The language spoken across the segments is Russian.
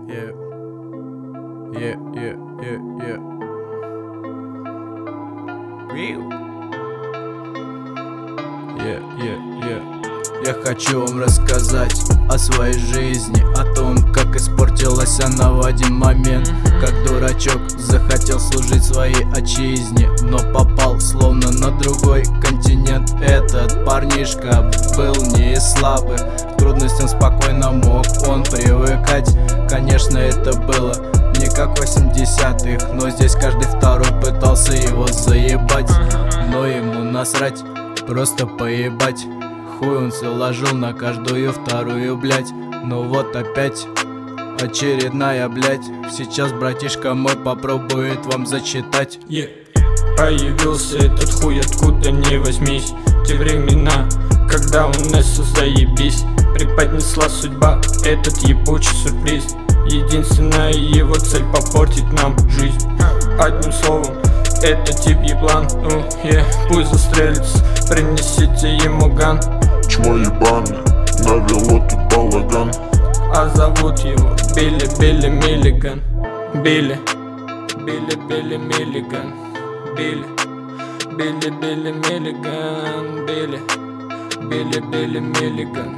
Yeah, yeah, yeah, yeah, yeah. Real. Yeah, yeah, yeah. Я хочу вам рассказать о своей жизни, о том, как испортилась она в один момент. Как дурачок захотел служить своей отчизне, но попал словно на другой континент. Этот парнишка был не из слабых, к трудностям спокойно мог он привыкать. Конечно, это было не как 80-х, но здесь каждый второй пытался его заебать. Но ему насрать, просто поебать. Хуй он заложил на каждую вторую, блять. Ну вот опять очередная, блять. Сейчас братишка мой попробует вам зачитать. Появился этот хуй откуда ни возьмись. Те времена, когда у нас все заебись, преподнесла судьба этот ебучий сюрприз. Единственная его цель — попортить нам жизнь. Одним словом, это тип еблан. Пусть застрелится, принесите ему ган. Чмо ебаный, навело тут балаган. А зовут его Билли Миллиган. Билли Миллиган. Билли Миллиган. Билли Миллиган.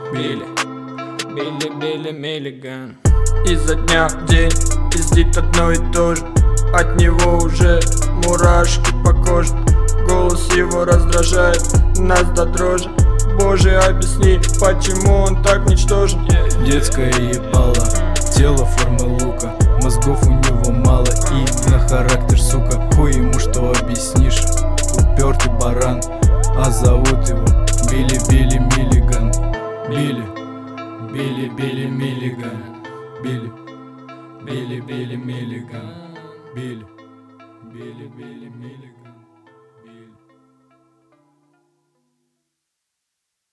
Билли Миллиган. Изо дня в день пиздит одно и то же. От него уже мурашки по коже. Голос его раздражает нас до дрожи. Боже, объясни, почему он так ничтожен. Детское ебало, тело формы лука, мозгов у него мало и на характер, сука. Хуй ему что объяснишь, упертый баран. А зовут его Билли Миллиган. Билли Миллиган. Билли Миллиган. Билли Миллиган.